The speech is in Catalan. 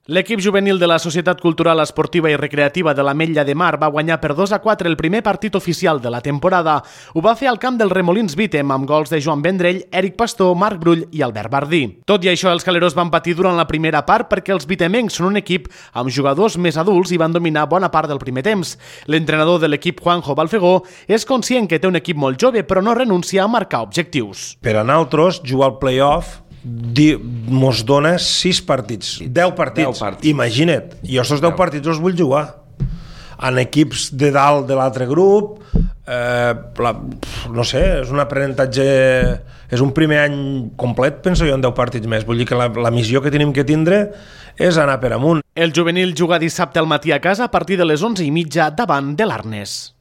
L'equip juvenil de la Societat Cultural Esportiva i Recreativa de l'Ametlla de Mar va guanyar per 2-4 el primer partit oficial de la temporada. Ho va fer al camp del Remolins Vítem amb gols de Joan Vendrell, Eric Pastor, Marc Brull i Albert Bardí. Tot i això, els caleros van patir durant la primera part perquè els vitemencs són un equip amb jugadors més adults i van dominar bona part del primer temps. L'entrenador de l'equip, Juanjo Balfegó, és conscient que té un equip molt jove però no renuncia a marcar objectius. Per a nosaltres, jugar al play-off mos dona 6 partits, 10 partits. Imagina't, jo aquests 10 partits els vull jugar en equips de dalt de l'altre grup. No sé, és un aprenentatge, és un primer any complet, penso jo, en 10 partits més. Vull dir que la missió que tenim que tindre és anar per amunt. El juvenil juga dissabte al matí a casa a partir de les 11:30 davant de l'Arnes.